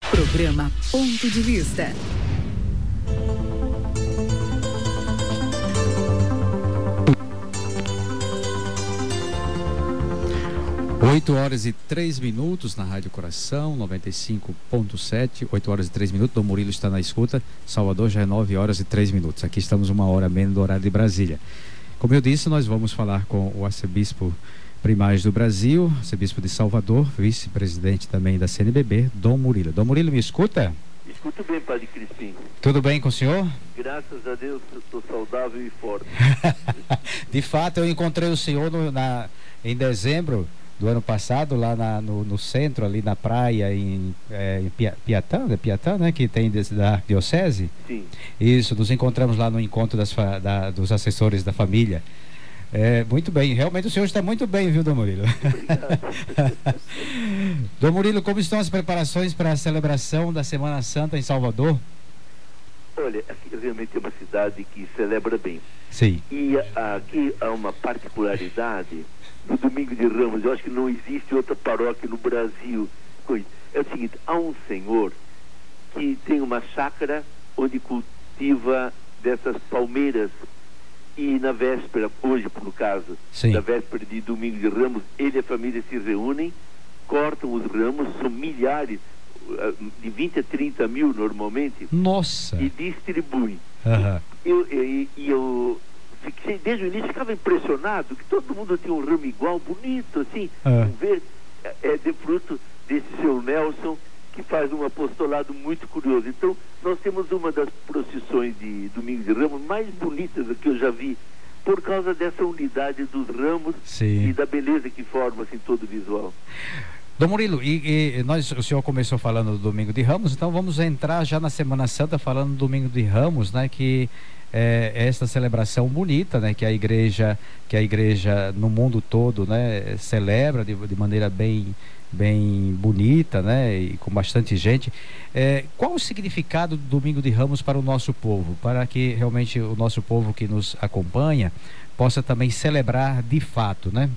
Programa Ponto de Vista. 8h03 na Rádio Coração, 95.7, 8h03. Dom Murilo está na escuta. Salvador já é 9h03. Aqui estamos 1h menos do horário de Brasília. Como eu disse, nós vamos falar com o arcebispo primaz do Brasil, arcebispo de Salvador, vice-presidente também da CNBB, Dom Murilo. Dom Murilo, me escuta? Escuto bem, Padre Crispim. Tudo bem com o senhor? Graças a Deus, estou saudável e forte. De fato, eu encontrei o senhor em dezembro do ano passado, lá no centro, ali na praia, em Piatã, né, que tem da Arquidiocese. Sim. Isso, nos encontramos lá no encontro dos assessores da família. Muito bem, realmente o senhor está muito bem, viu, Dom Murilo? Obrigado. Dom Murilo, como estão as preparações para a celebração da Semana Santa em Salvador? Olha, aqui realmente é uma cidade que celebra bem. Sim. E aqui há uma particularidade no Domingo de Ramos. Eu acho que não existe outra paróquia no Brasil. É o seguinte, há um senhor que tem uma chácara onde cultiva dessas palmeiras. E na véspera, hoje no caso, sim, na véspera de Domingo de Ramos, ele e a família se reúnem, cortam os ramos, são milhares, de 20 a 30 mil normalmente. Nossa! E distribuem. Uhum. Eu fiquei, desde o início, ficava impressionado que todo mundo tinha um ramo igual, bonito, assim, verde. É de fruto desse seu Nelson, que faz um apostolado muito curioso. Então, nós temos uma das procissões de Domingo de Ramos mais bonitas que eu já vi, por causa dessa unidade dos ramos. Sim. E da beleza que forma assim, todo o visual. Dom Murilo, o senhor começou falando do Domingo de Ramos, então vamos entrar já na Semana Santa falando do Domingo de Ramos, né, que é esta celebração bonita, né, que a igreja no mundo todo, né, celebra de maneira bem bonita, né, e com bastante gente. Qual o significado do Domingo de Ramos para o nosso povo, para que realmente o nosso povo que nos acompanha possa também celebrar de fato, né?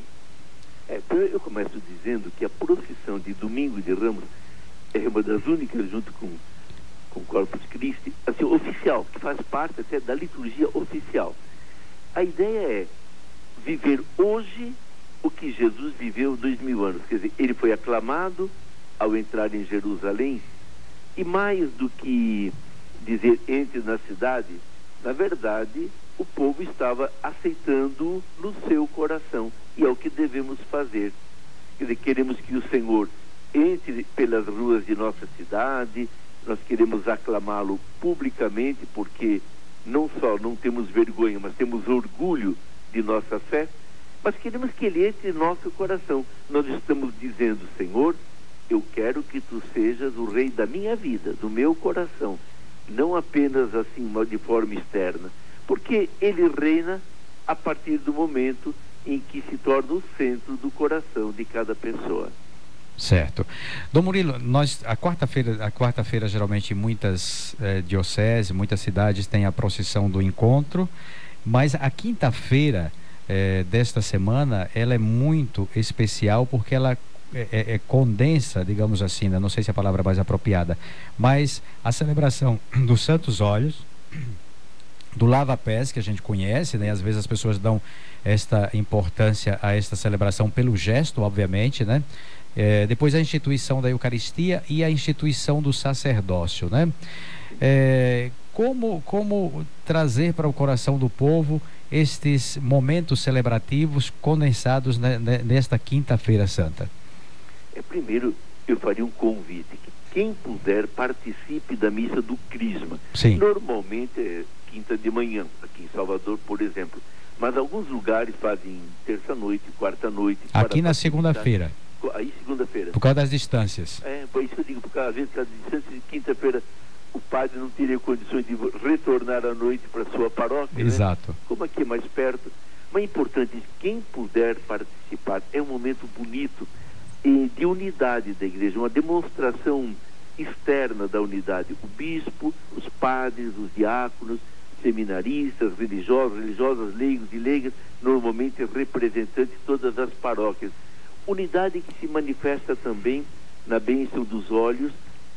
Eu começo dizendo que a procissão de Domingo de Ramos é uma das únicas, junto com o Corpus Christi, assim, oficial, que faz parte até da liturgia oficial. A ideia é viver hoje o que Jesus viveu 2000 anos. Quer dizer, ele foi aclamado ao entrar em Jerusalém, e mais do que dizer entre na cidade, na verdade, o povo estava aceitando no seu coração, e é o que devemos fazer. Quer dizer, queremos que o Senhor entre pelas ruas de nossa cidade, nós queremos aclamá-lo publicamente, porque não só não temos vergonha, mas temos orgulho de nossa fé, mas queremos que ele entre em nosso coração. Nós estamos dizendo, Senhor, eu quero que tu sejas o rei da minha vida, do meu coração, não apenas assim, de forma externa, porque ele reina a partir do momento em que se torna o centro do coração de cada pessoa. Certo. Dom Murilo, a quarta-feira geralmente muitas dioceses, muitas cidades têm a procissão do encontro, mas a quinta-feira desta semana, ela é muito especial porque ela condensa, digamos assim, né? Não sei se a palavra é mais apropriada, mas a celebração dos Santos Óleos, do lava-pés, que a gente conhece, né? Às vezes as pessoas dão esta importância a esta celebração pelo gesto, obviamente, né? Depois a instituição da Eucaristia e a instituição do sacerdócio, né? Como trazer para o coração do povo estes momentos celebrativos condensados nesta quinta-feira santa? Primeiro, eu faria um convite, que quem puder participe da missa do Crisma. Sim. Normalmente é quinta de manhã, aqui em Salvador, por exemplo, mas alguns lugares fazem terça-noite, quarta-noite. Aqui na segunda-feira. Aí segunda-feira. Por causa das distâncias. Por isso que eu digo, porque às vezes, por causa das distâncias, de quinta-feira o padre não teria condições de retornar à noite para a sua paróquia. Exato. Né? Como aqui é mais perto. Mas é importante, quem puder participar, é um momento bonito de unidade da igreja, uma demonstração externa da unidade. O bispo, os padres, os diáconos, seminaristas, religiosas, leigos e leigas, normalmente representantes de todas as paróquias. Unidade que se manifesta também na bênção dos óleos,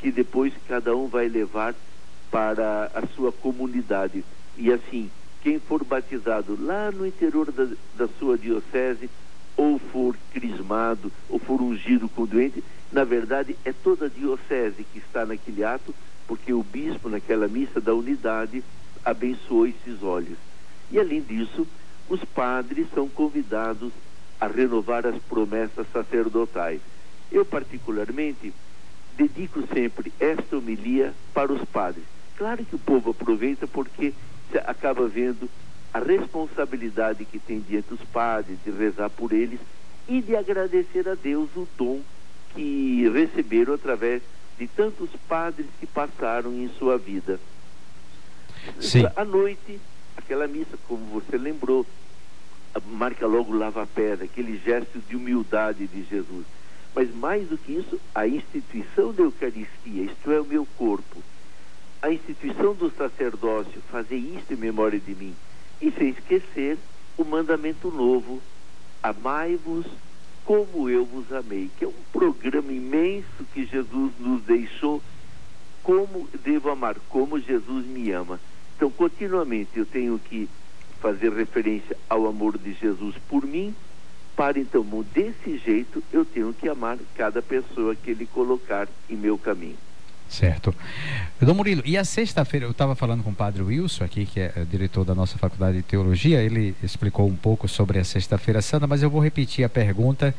que depois cada um vai levar para a sua comunidade. E assim, quem for batizado lá no interior da sua diocese, ou for crismado, ou for ungido com o doente, na verdade é toda a diocese que está naquele ato, porque o bispo naquela missa da unidade abençoou esses olhos. E além disso, os padres são convidados a renovar as promessas sacerdotais. Eu particularmente dedico sempre esta homilia para os padres. Claro que o povo aproveita porque acaba vendo a responsabilidade que tem diante dos padres, de rezar por eles e de agradecer a Deus o dom que receberam através de tantos padres que passaram em sua vida. Sim. À noite, aquela missa, como você lembrou, marca logo o lava-pés, aquele gesto de humildade de Jesus. Mas mais do que isso, a instituição da Eucaristia, isto é, o meu corpo, a instituição do sacerdócio, fazer isto em memória de mim, e sem esquecer o mandamento novo, amai-vos como eu vos amei, que é um programa imenso que Jesus nos deixou, como devo amar, como Jesus me ama. Então, continuamente eu tenho que fazer referência ao amor de Jesus por mim, para então, desse jeito, eu tenho que amar cada pessoa que Ele colocar em meu caminho. Certo. Dom Murilo, e a sexta-feira, eu estava falando com o padre Wilson aqui, que é diretor da nossa Faculdade de Teologia, ele explicou um pouco sobre a Sexta-feira Santa, mas eu vou repetir a pergunta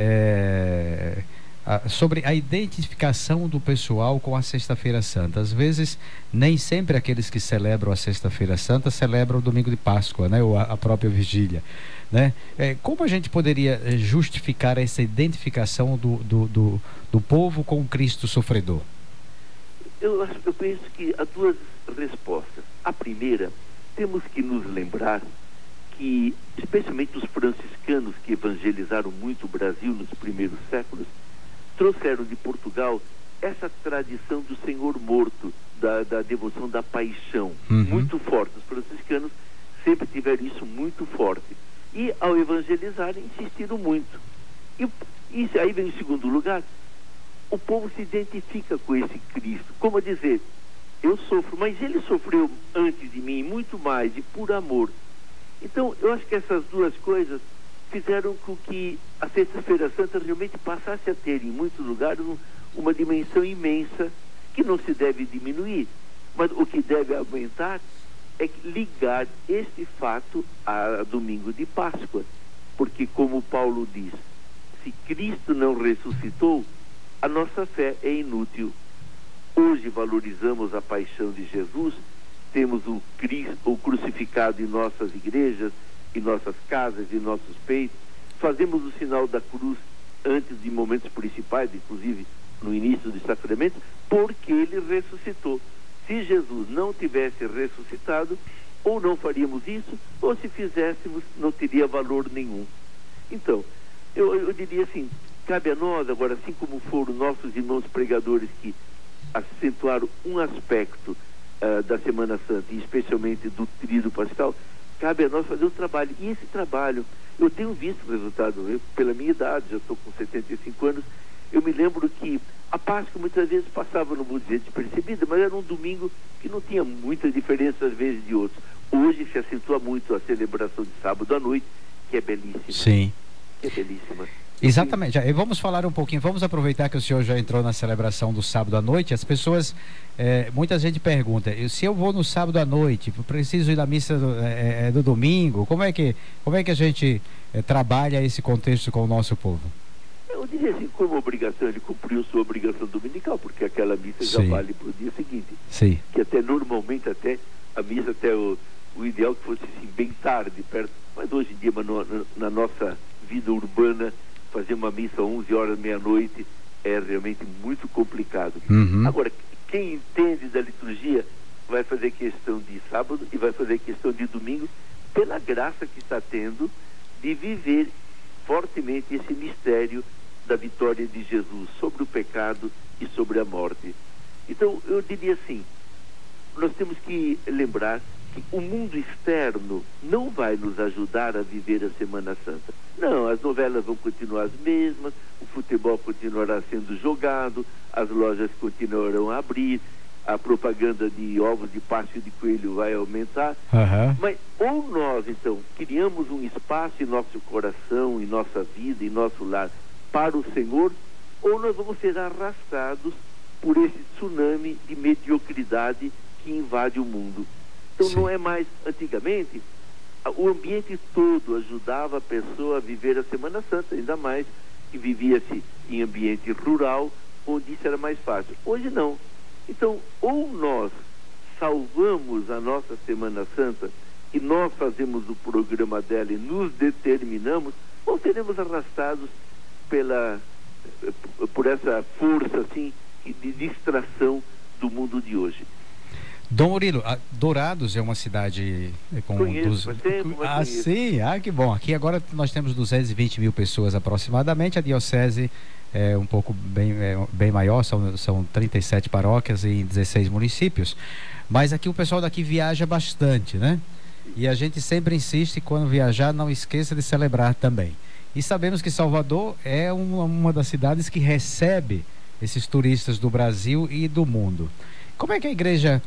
sobre a identificação do pessoal com a Sexta-feira Santa. Às vezes, nem sempre aqueles que celebram a Sexta-feira Santa celebram o Domingo de Páscoa, né, ou a própria Vigília, né? Como a gente poderia justificar essa identificação do povo com o Cristo sofredor? Eu penso que há duas respostas. A primeira, temos que nos lembrar que, especialmente os franciscanos que evangelizaram muito o Brasil nos primeiros séculos, trouxeram de Portugal essa tradição do Senhor morto, da devoção da paixão, muito forte. Os franciscanos sempre tiveram isso muito forte. E, ao evangelizarem, insistiram muito. E aí vem em segundo lugar, o povo se identifica com esse Cristo. Como a dizer, eu sofro, mas ele sofreu antes de mim, muito mais, e por amor. Então, eu acho que essas duas coisas fizeram com que a Sexta-feira Santa realmente passasse a ter, em muitos lugares, uma dimensão imensa, que não se deve diminuir, mas o que deve aumentar é ligar este fato a domingo de Páscoa. Porque, como Paulo diz, se Cristo não ressuscitou, a nossa fé é inútil. Hoje valorizamos a paixão de Jesus, temos o Cristo, o crucificado em nossas igrejas, em nossas casas, em nossos peitos, fazemos o sinal da cruz antes de momentos principais, inclusive no início dos sacramentos, porque ele ressuscitou. Se Jesus não tivesse ressuscitado, ou não faríamos isso, ou se fizéssemos, não teria valor nenhum. Então, eu diria assim, cabe a nós agora, assim como foram nossos irmãos pregadores que acentuaram um aspecto da Semana Santa, e especialmente do tríduo pascal, cabe a nós fazer um trabalho. E esse trabalho, eu tenho visto o resultado, pela minha idade, já estou com 75 anos, eu me lembro que a Páscoa muitas vezes passava, não vou dizer despercebida, mas era um domingo que não tinha muita diferença às vezes de outros. Hoje se acentua muito a celebração de sábado à noite, que é belíssima. Sim. Que é belíssima. Exatamente. E vamos falar um pouquinho, vamos aproveitar que o senhor já entrou na celebração do sábado à noite. As pessoas, muita gente pergunta, se eu vou no sábado à noite, preciso ir na missa do domingo, como é que a gente trabalha esse contexto com o nosso povo? Eu diria assim, como obrigação, ele cumpriu sua obrigação dominical, porque aquela missa já vale para o dia seguinte. Sim. Que até normalmente, a missa, o ideal que fosse assim, bem tarde, perto, mas hoje em dia, na nossa vida urbana, fazer uma missa 11 horas, meia-noite, é realmente muito complicado. Agora, quem entende da liturgia vai fazer questão de sábado e vai fazer questão de domingo, pela graça que está tendo de viver fortemente esse mistério da vitória de Jesus sobre o pecado e sobre a morte. Então, eu diria assim, nós temos que lembrar que o mundo externo não vai nos ajudar a viver a Semana Santa. Não, as novelas vão continuar as mesmas, o futebol continuará sendo jogado, as lojas continuarão a abrir, a propaganda de ovos de Páscoa e de coelho vai aumentar. Mas ou nós, então, criamos um espaço em nosso coração, em nossa vida, em nosso lar, para o Senhor, ou nós vamos ser arrastados por esse tsunami de mediocridade que invade o mundo. Então não é mais, antigamente, o ambiente todo ajudava a pessoa a viver a Semana Santa, ainda mais que vivia-se em ambiente rural, onde isso era mais fácil. Hoje não. Então, ou nós salvamos a nossa Semana Santa e nós fazemos o programa dela e nos determinamos, ou seremos arrastados por essa força assim de distração do mundo de hoje. Dom Murilo, Dourados é uma cidade com sim, que bom. Aqui agora nós temos 220 mil pessoas aproximadamente. A diocese é um pouco bem maior, são 37 paróquias em 16 municípios. Mas aqui o pessoal daqui viaja bastante, né? E a gente sempre insiste, quando viajar, não esqueça de celebrar também. E sabemos que Salvador é uma das cidades que recebe esses turistas do Brasil e do mundo. Como é que a igreja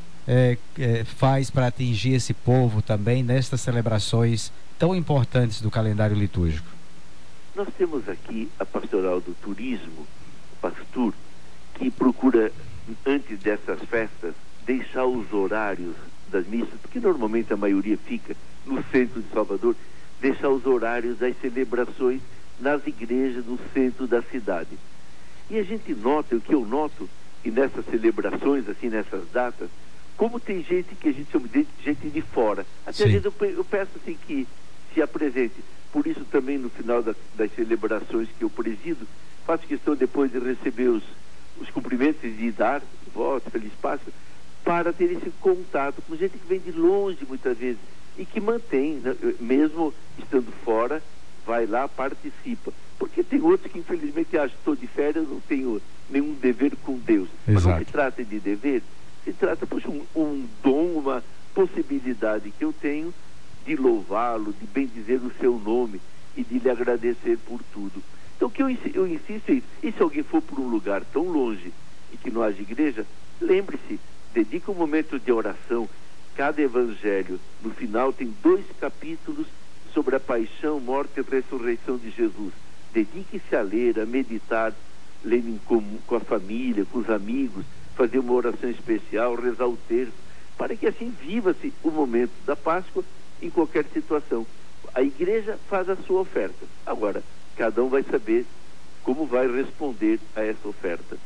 faz para atingir esse povo também nestas celebrações tão importantes do calendário litúrgico? Nós temos aqui a pastoral do turismo, o pastor, que procura, antes dessas festas, deixar os horários das missas, porque normalmente a maioria fica no centro de Salvador, deixar os horários das celebrações nas igrejas no centro da cidade. E a gente nota, o que eu noto, e nessas celebrações, assim, nessas datas, como tem gente que a gente chama de gente de fora. Até às vezes eu peço assim que se apresente. Por isso também no final das celebrações que eu presido, faço questão depois de receber os cumprimentos e de dar voto, feliz Páscoa, para ter esse contato com gente que vem de longe muitas vezes e que mantém, né, mesmo estando fora, vai lá, participa. Porque tem outros que infelizmente acham que estou de férias, não tenho nenhum dever com Deus. Exato. Mas não se trata de dever, se trata, poxa, um dom, uma possibilidade que eu tenho de louvá-lo, de bendizer o seu nome e de lhe agradecer por tudo. Então o que eu insisto é isso. E se alguém for por um lugar tão longe e que não haja igreja, lembre-se, dedique um momento de oração. Cada evangelho, no final, tem 2 capítulos sobre a paixão, morte e ressurreição de Jesus. Dedique-se a ler, a meditar, ler com a família, com os amigos, fazer uma oração especial, rezar o terço, para que assim viva-se o momento da Páscoa em qualquer situação. A igreja faz a sua oferta. Agora, cada um vai saber como vai responder a essa oferta.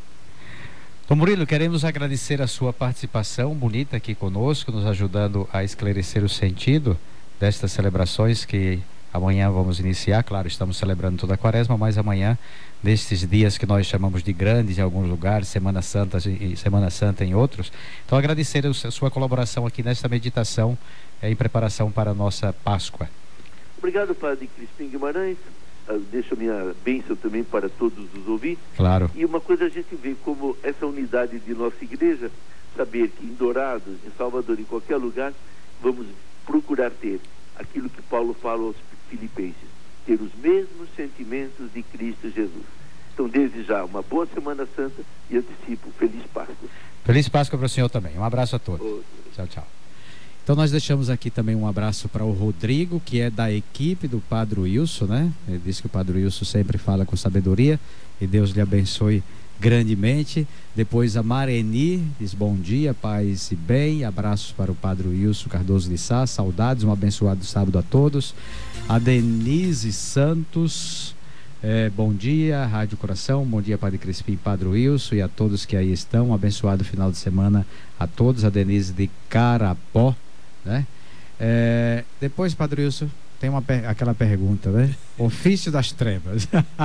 Dom Murilo, queremos agradecer a sua participação bonita aqui conosco, nos ajudando a esclarecer o sentido destas celebrações que amanhã vamos iniciar. Claro, estamos celebrando toda a Quaresma, mas amanhã, destes dias que nós chamamos de grandes em alguns lugares, Semana Santa em outros. Então, agradecer a sua colaboração aqui nesta meditação em preparação para a nossa Páscoa. Obrigado, Padre Crispim Guimarães. Deixo a minha bênção também para todos os ouvintes. Claro. E uma coisa a gente vê como essa unidade de nossa igreja, saber que em Dourados, em Salvador, em qualquer lugar, vamos procurar ter aquilo que Paulo fala aos Filipenses, ter os mesmos sentimentos de Cristo Jesus. Então, desde já, uma boa Semana Santa e antecipo, Feliz Páscoa. Feliz Páscoa para o senhor também. Um abraço a todos. Tchau, tchau. Então nós deixamos aqui também um abraço para o Rodrigo, que é da equipe do Padre Wilson, né? Ele disse que o Padre Wilson sempre fala com sabedoria e Deus lhe abençoe grandemente. Depois a Mareni diz bom dia, paz e bem. Abraços para o Padre Wilson Cardoso de Sá, saudades, um abençoado sábado a todos. A Denise Santos, bom dia, Rádio Coração, bom dia Padre Crispim, Padre Wilson e a todos que aí estão. Um abençoado final de semana a todos. A Denise de Carapó, né? Depois, Padre Wilson, tem aquela pergunta, né? Ofício das trevas.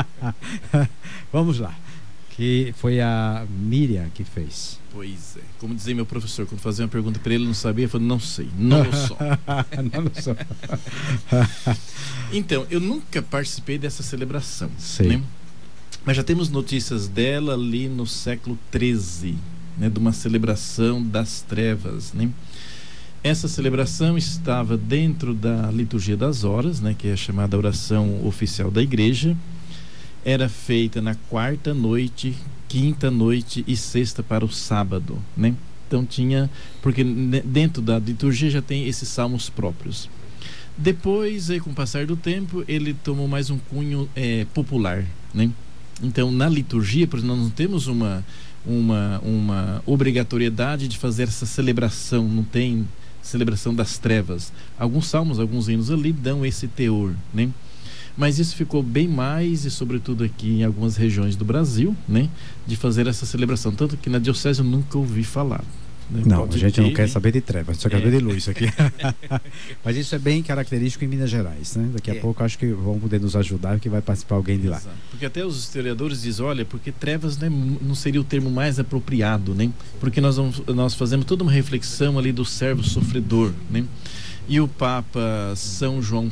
Vamos lá. Que foi a Miriam que fez. Pois é. Como dizia meu professor, quando fazia uma pergunta para ele, não sabia, eu falei, não sei, não sou. Não sou. Então, eu nunca participei dessa celebração. Sei. Né? Mas já temos notícias dela ali no século XIII, né? De uma celebração das trevas, né? Essa celebração estava dentro da liturgia das horas, né, que é a chamada oração oficial da igreja. Era feita na quarta noite, quinta noite e sexta para o sábado, né? Então tinha, porque dentro da liturgia já tem esses salmos próprios. Depois, aí, com o passar do tempo, ele tomou mais um cunho popular, né? Então, na liturgia, por exemplo, nós não temos uma obrigatoriedade de fazer essa celebração, não tem celebração das trevas. Alguns salmos, alguns hinos ali dão esse teor, né? Mas isso ficou bem mais, e sobretudo aqui em algumas regiões do Brasil, né, de fazer essa celebração. Tanto que na diocese eu nunca ouvi falar. Né? Não, a gente não quer saber de trevas, só quer saber de luz aqui. Mas isso é bem característico em Minas Gerais, né? Daqui a pouco acho que vão poder nos ajudar, que vai participar alguém de lá. Exato. Porque até os historiadores dizem, olha, porque trevas, né, não seria o termo mais apropriado, né? Porque nós fazemos toda uma reflexão ali do servo sofredor, né? E o Papa São João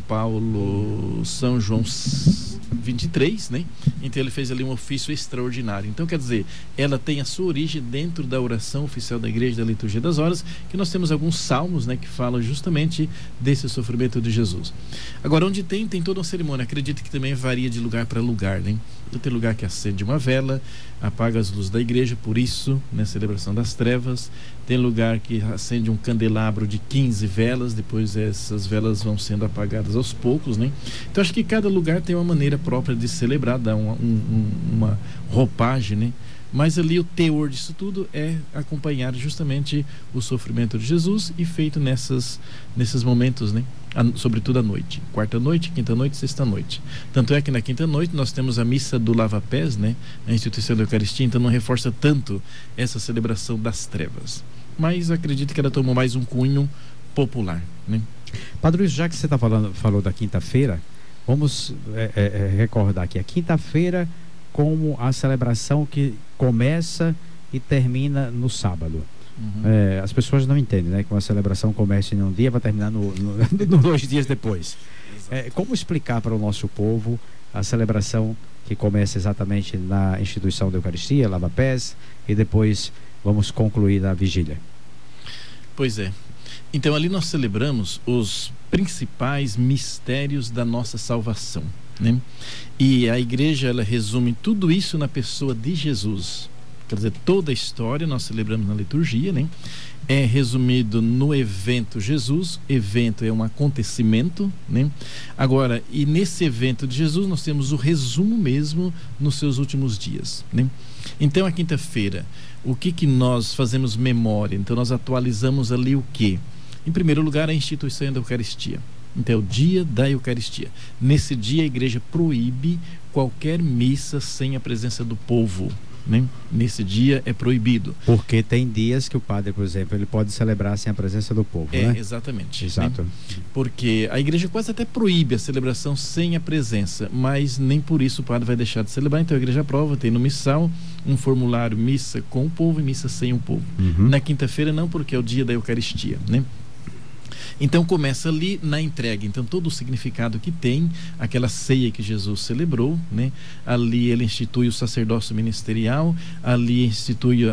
23, né? Então ele fez ali um ofício extraordinário. Então, quer dizer, ela tem a sua origem dentro da oração oficial da igreja, da liturgia das horas, que nós temos alguns salmos, né, que falam justamente desse sofrimento de Jesus. Agora, onde tem toda uma cerimônia. Acredito que também varia de lugar para lugar, né? Então, tem lugar que acende uma vela, apaga as luzes da igreja, por isso, né, celebração das trevas. Tem lugar que acende um candelabro de 15 velas, depois essas velas vão sendo apagadas aos poucos, né? Então, acho que cada lugar tem uma maneira própria de celebrar, dá uma roupagem, né? Mas ali o teor disso tudo é acompanhar justamente o sofrimento de Jesus e feito nesses momentos, né? Sobretudo à noite, quarta noite, quinta noite, sexta noite. Tanto é que na quinta noite nós temos a missa do lava-pés, né? A instituição da Eucaristia, então não reforça tanto essa celebração das trevas. Mas acredito que ela tomou mais um cunho popular, né? Padre Luiz, já que você falou da quinta-feira, vamos recordar aqui a quinta-feira como a celebração que começa e termina no sábado. As pessoas não entendem, né? Que uma celebração começa em um dia para terminar no 2 dias depois. Como explicar para o nosso povo a celebração que começa exatamente na instituição da Eucaristia, lava-pés, e depois vamos concluir na vigília? Pois é. Então ali nós celebramos os principais mistérios da nossa salvação, né? E a igreja, ela resume tudo isso na pessoa de Jesus. Quer dizer, toda a história nós celebramos na liturgia, né? É resumido no evento Jesus. Evento é um acontecimento, né? Agora, e nesse evento de Jesus nós temos o resumo mesmo nos seus últimos dias, né? Então, a quinta-feira, o que nós fazemos memória? Então, nós atualizamos ali o quê? Em primeiro lugar, a instituição da Eucaristia. Então, é o dia da Eucaristia. Nesse dia, a igreja proíbe qualquer missa sem a presença do povo, né? Nesse dia é proibido. Porque tem dias que o padre, por exemplo, ele pode celebrar sem a presença do povo, né? Exatamente. Exato. Né? Porque a igreja quase até proíbe a celebração sem a presença, mas nem por isso o padre vai deixar de celebrar. Então a igreja aprova, tem no missal um formulário missa com o povo e missa sem o povo. Na quinta-feira não, porque é o dia da Eucaristia, né? Então começa ali na entrega. Então todo o significado que tem aquela ceia que Jesus celebrou, né? Ali ele institui o sacerdócio ministerial, ali institui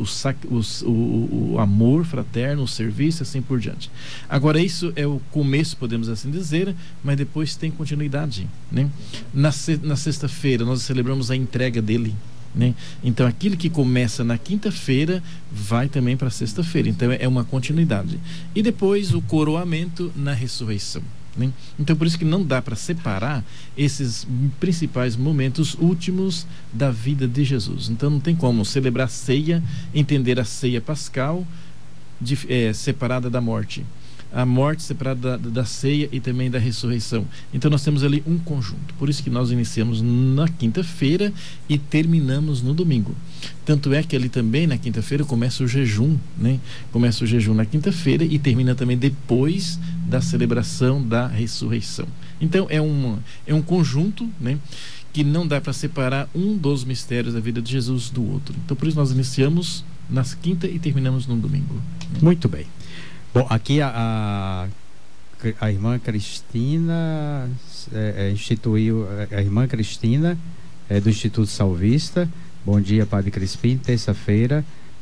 o amor fraterno, o serviço, assim por diante. Agora isso é o começo, podemos assim dizer, mas depois tem continuidade, né? Na sexta-feira nós celebramos a entrega dele, né? Então aquilo que começa na quinta-feira vai também para sexta-feira, então é uma continuidade. E depois o coroamento na ressurreição, né? Então por isso que não dá para separar esses principais momentos últimos da vida de Jesus. Então não tem como celebrar a ceia, entender a ceia pascal separada da morte, a morte separada da ceia e também da ressurreição. Então nós temos ali um conjunto. Por isso que nós iniciamos na quinta-feira e terminamos no domingo. Tanto é que ali também na quinta-feira começa o jejum, né? Começa o jejum na quinta-feira e termina também depois da celebração da ressurreição. Então é um conjunto, né? Que não dá para separar um dos mistérios da vida de Jesus do outro. Então por isso nós iniciamos na quinta e terminamos no domingo. Muito bem. Bom, aqui a irmã Cristina instituiu, a irmã Cristina do Instituto Salvista. Bom dia, Padre Crispim. Terça-feira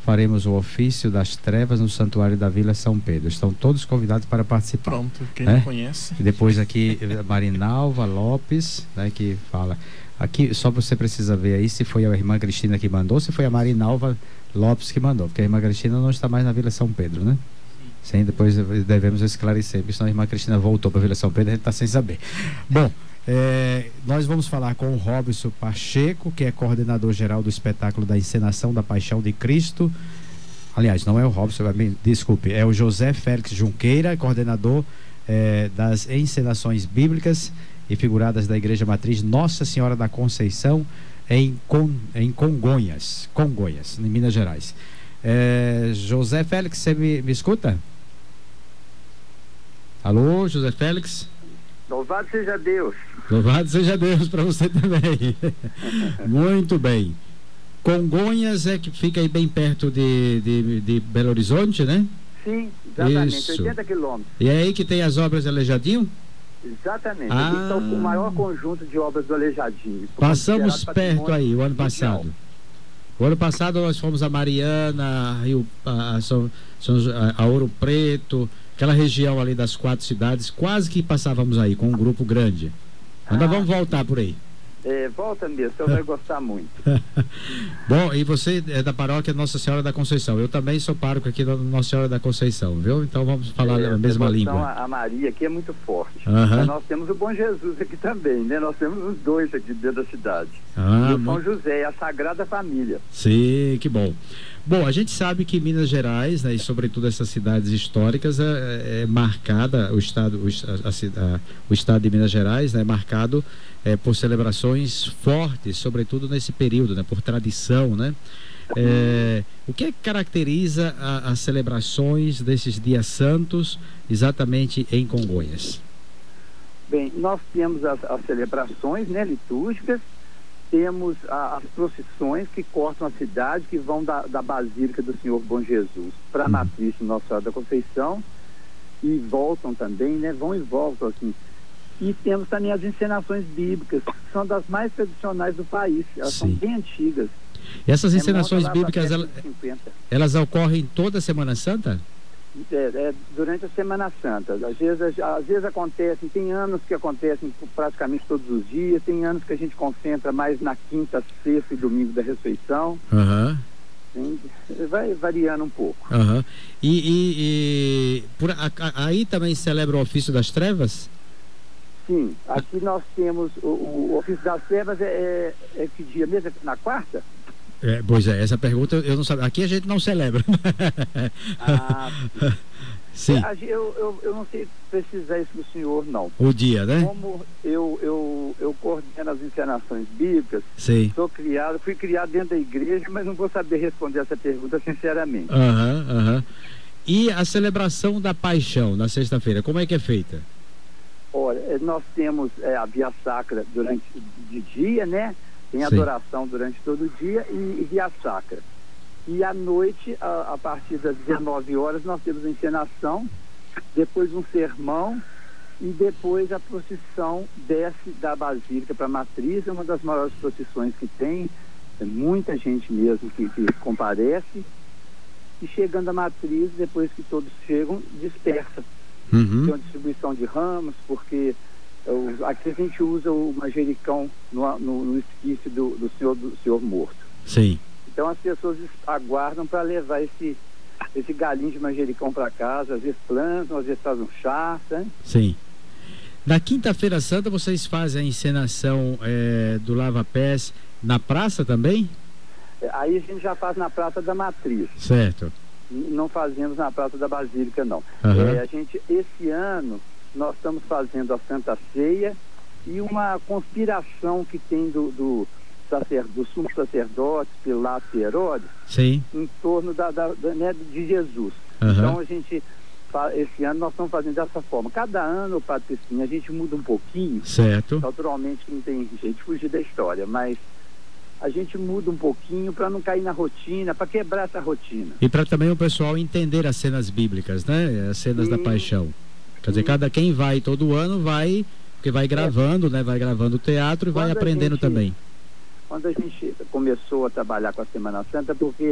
faremos o ofício das trevas no Santuário da Vila São Pedro. Estão todos convidados para participar. Pronto, quem né? não conhece. E depois aqui, Marinalva Lopes, né, que fala. Aqui, só você precisa ver aí se foi a irmã Cristina que mandou, se foi a Marinalva Lopes que mandou, porque a irmã Cristina não está mais na Vila São Pedro, né? Sim, depois devemos esclarecer, porque senão a irmã Cristina voltou para a Vila São Pedro e a gente está sem saber. Bom, nós vamos falar com o Robson Pacheco, que é coordenador geral do espetáculo da encenação da Paixão de Cristo. Aliás, não é o Robson, desculpe, é o José Félix Junqueira, coordenador das encenações bíblicas e figuradas da Igreja Matriz Nossa Senhora da Conceição em Congonhas, em Minas Gerais. José Félix, você me escuta? Alô, José Félix? Louvado seja Deus. Louvado seja Deus para você também. Muito bem. Congonhas é que fica aí bem perto de Belo Horizonte, né? Sim, exatamente, Isso. 80 quilômetros. E é aí que tem as obras de Aleijadinho? Exatamente, aqui está o maior conjunto de obras do Aleijadinho. Passamos perto aí, o ano passado. O ano passado nós fomos a Mariana, a Ouro Preto, aquela região ali das 4 cidades, quase que passávamos aí com um grupo grande. Ainda vamos voltar por aí. Volta mesmo, você vai gostar muito. Bom, e você é da paróquia Nossa Senhora da Conceição. Eu também sou pároco aqui da Nossa Senhora da Conceição, viu? Então vamos falar a mesma língua. A Maria aqui é muito forte. Mas nós temos o Bom Jesus aqui também, né? Nós temos os dois aqui dentro da cidade. E o São José, a Sagrada Família. Sim, que bom. Bom, a gente sabe que Minas Gerais, né, e sobretudo essas cidades históricas, é marcada, o estado de Minas Gerais, né, é marcado por celebrações fortes, sobretudo nesse período, né, por tradição, né? O que caracteriza as celebrações desses dias santos exatamente em Congonhas? Bem, nós temos as celebrações, né, litúrgicas. Temos as procissões que cortam a cidade, que vão da Basílica do Senhor Bom Jesus para a Matriz Nossa Senhora da Conceição e voltam também, né? Vão e voltam, assim. E temos também as encenações bíblicas, que são das mais tradicionais do país. Elas são bem antigas. E essas encenações bíblicas, elas ocorrem toda Semana Santa? Durante a Semana Santa. Às vezes acontecem, tem anos que acontecem praticamente todos os dias, tem anos que a gente concentra mais na quinta, sexta e domingo da ressurreição. Vai variando um pouco. E aí também celebra o ofício das trevas? Sim, aqui nós temos o ofício das trevas que dia mesmo? Na quarta? Pois é, essa pergunta eu não sabia. Aqui a gente não celebra. Sim. Eu não sei precisar isso do senhor, não. O dia, né? Como eu coordeno as encenações bíblicas, fui criado dentro da igreja, mas não vou saber responder essa pergunta sinceramente. E a celebração da Paixão na sexta-feira, como é que é feita? Olha, nós temos a Via Sacra durante de dia, né? Tem adoração durante todo o dia e Via Sacra. E à noite, a partir das 19 horas, nós temos a encenação, depois um sermão e depois a procissão desce da Basílica para a Matriz. É uma das maiores procissões que tem, muita gente mesmo que comparece. E chegando à Matriz, depois que todos chegam, dispersa. Tem uma distribuição de ramos, porque aqui a gente usa o manjericão no esquife do senhor morto. Sim. Então as pessoas aguardam para levar esse galinho de manjericão para casa, às vezes plantam, às vezes fazem um chá, né? Sim. Na Quinta-feira Santa vocês fazem a encenação do Lava Pés na praça também? Aí a gente já faz na Praça da Matriz. Certo. Não fazemos na Praça da Basílica, não. Esse ano nós estamos fazendo a Santa Ceia e uma conspiração que tem do sumo sacerdote, Pilatos e Herodes, em torno de Jesus. Então esse ano nós estamos fazendo dessa forma. Cada ano, Padre Crispim, a gente muda um pouquinho. Certo. Naturalmente não tem jeito de fugir da história, mas a gente muda um pouquinho para não cair na rotina, para quebrar essa rotina. E para também o pessoal entender as cenas bíblicas, né? As cenas da Paixão. Quer dizer, quem vai todo ano vai, porque vai gravando, né? Vai gravando o teatro e vai aprendendo também. Quando a gente começou a trabalhar com a Semana Santa, porque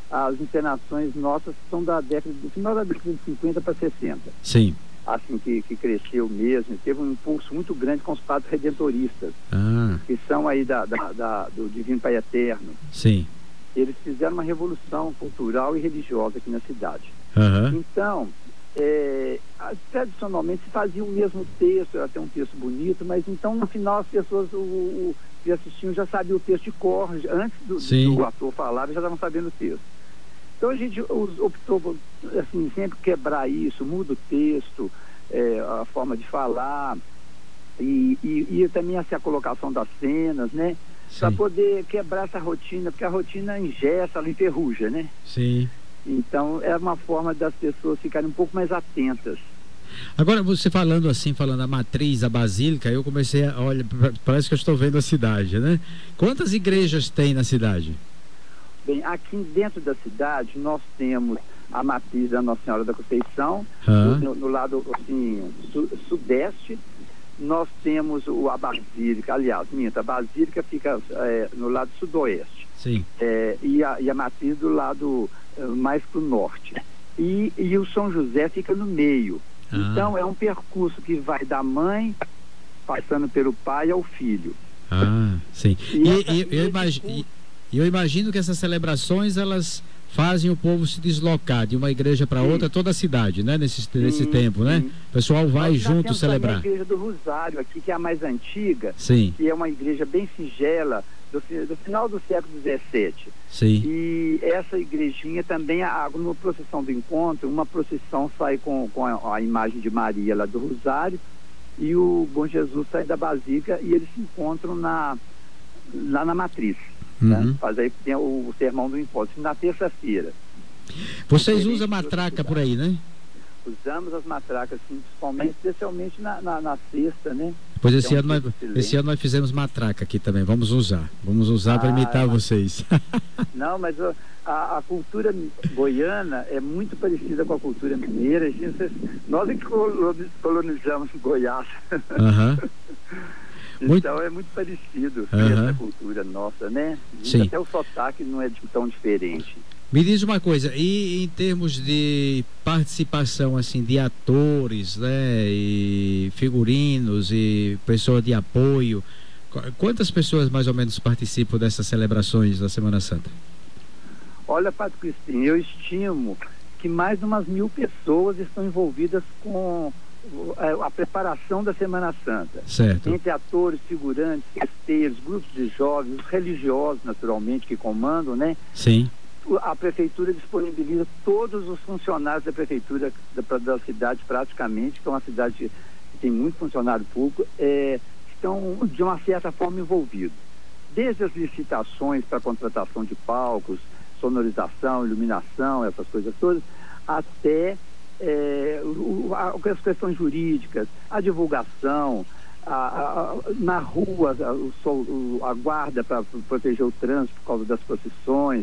as encenações nossas são do final da década de 50 para 60. Sim. Assim, que cresceu mesmo, teve um impulso muito grande com os padres redentoristas, que são aí do Divino Pai Eterno. Sim. Eles fizeram uma revolução cultural e religiosa aqui na cidade. Então, tradicionalmente se fazia o mesmo texto, era até um texto bonito, mas então no final as pessoas que assistiam já sabiam o texto de cor, antes do ator falar, já estavam sabendo o texto. Então a gente optou por, assim, sempre quebrar isso, muda o texto, a forma de falar e também assim, a colocação das cenas, né? Para poder quebrar essa rotina, porque a rotina engessa, ela enferruja, né? Sim. Então é uma forma das pessoas ficarem um pouco mais atentas. Agora, você falando a matriz, a basílica, eu comecei a, olha, parece que eu estou vendo a cidade, né? Quantas igrejas tem na cidade? Bem, aqui dentro da cidade nós temos a matriz da Nossa Senhora da Conceição, no lado assim, sudeste. Nós temos a basílica, aliás, a basílica fica no lado sudoeste. Sim. E a matriz do lado mais para o norte. E o São José fica no meio. Então é um percurso que vai da mãe, passando pelo pai ao filho. Sim. Eu imagino que essas celebrações, elas fazem o povo se deslocar de uma igreja para outra, toda a cidade, né? Nesse tempo, né? O pessoal vai junto celebrar. A igreja do Rosário aqui, que é a mais antiga, sim, que é uma igreja bem singela, do final do século XVII. Sim. E essa igrejinha também, numa procissão do encontro, uma procissão sai com a imagem de Maria lá do Rosário, e o Bom Jesus sai da Basílica e eles se encontram lá na matriz. Né? Faz aí, tem o sermão do encontro na terça-feira. Vocês usam matraca por aí, né? Usamos as matracas, sim, especialmente na sexta, né? Pois esse ano nós fizemos matraca aqui também. Vamos usar para imitar vocês. Não, mas a cultura goiana é muito parecida com a cultura mineira. Nós é que colonizamos Goiás. Então é muito parecido essa cultura nossa, né? Sim. Até o sotaque não é tão diferente. Me diz uma coisa, e em termos de participação assim de atores, né, e figurinos e pessoas de apoio, quantas pessoas mais ou menos participam dessas celebrações da Semana Santa? Olha, Padre Cristina, eu estimo que mais de umas 1000 pessoas estão envolvidas com a preparação da Semana Santa. Certo. Entre atores, figurantes, festeiros, grupos de jovens, religiosos, naturalmente, que comandam, né? Sim. A prefeitura disponibiliza todos os funcionários da prefeitura da cidade, praticamente, que é uma cidade que tem muito funcionário público, estão de uma certa forma envolvidos. Desde as licitações para contratação de palcos, sonorização, iluminação, essas coisas todas, até as questões jurídicas, a divulgação, na rua, a guarda para proteger o trânsito por causa das procissões,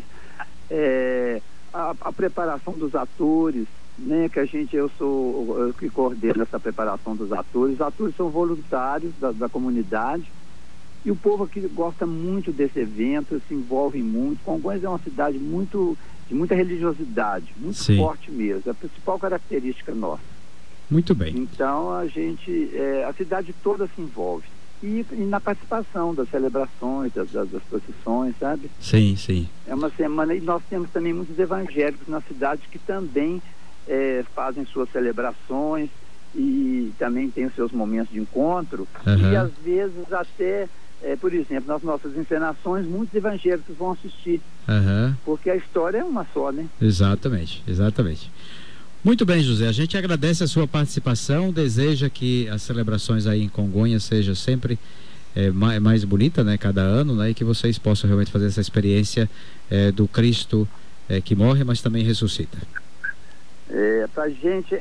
a preparação dos atores, né, eu sou que coordeno essa preparação dos atores. Os atores são voluntários da comunidade e o povo aqui gosta muito desse evento, se envolve muito. Congonhas é uma cidade de muita religiosidade, muito Sim. forte mesmo, é a principal característica nossa. Muito bem. Então a cidade toda se envolve. E na participação das celebrações, das procissões, sabe? Sim, sim. É uma semana, e nós temos também muitos evangélicos na cidade que também fazem suas celebrações e também têm os seus momentos de encontro. E às vezes até, por exemplo, nas nossas encenações, muitos evangélicos vão assistir. Porque a história é uma só, né? Exatamente, exatamente. Muito bem, José, a gente agradece a sua participação, deseja que as celebrações aí em Congonhas sejam sempre mais bonita, né, cada ano, né, e que vocês possam realmente fazer essa experiência do Cristo que morre, mas também ressuscita. Pra gente,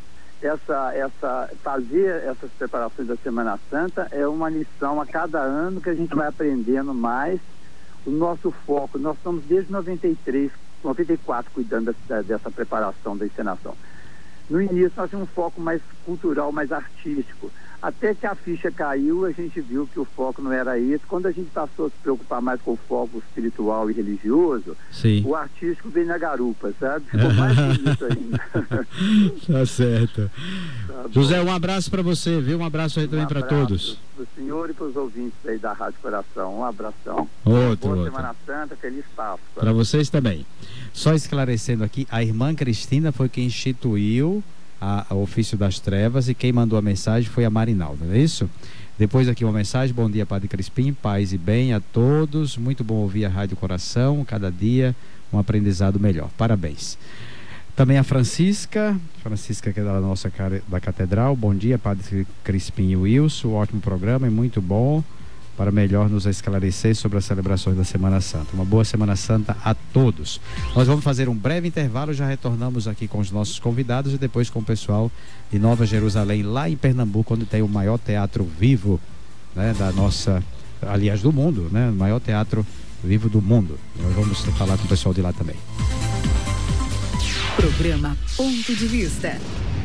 fazer essas preparações da Semana Santa é uma lição a cada ano que a gente vai aprendendo mais. O nosso foco, nós estamos desde 94 cuidando dessa preparação da encenação. No início nós tínhamos um foco mais cultural, mais artístico. Até que a ficha caiu, a gente viu que o foco não era esse. Quando a gente passou a se preocupar mais com o foco espiritual e religioso, Sim. o artístico veio na garupa, sabe? Ficou mais bonito ainda. Tá certo. Tá José, um abraço para você, viu? Um abraço aí também para todos. Para o senhor e para os ouvintes aí da Rádio Coração. Um abração. Outro. Boa Semana Santa, feliz Páscoa. Para vocês também. Só esclarecendo aqui, a irmã Cristina foi quem instituiu o ofício das trevas, e quem mandou a mensagem foi a Marinalda, não é isso? Depois aqui uma mensagem: bom dia, Padre Crispim, paz e bem a todos, muito bom ouvir a Rádio Coração, cada dia um aprendizado melhor, parabéns. Também a Francisca que é da nossa da Catedral, bom dia, Padre Crispim e Wilson, ótimo programa e muito bom, para melhor nos esclarecer sobre as celebrações da Semana Santa. Uma boa Semana Santa a todos. Nós vamos fazer um breve intervalo, já retornamos aqui com os nossos convidados e depois com o pessoal de Nova Jerusalém, lá em Pernambuco, onde tem o maior teatro vivo, né, do mundo, né, o maior teatro vivo do mundo. Nós vamos falar com o pessoal de lá também. Programa Ponto de Vista.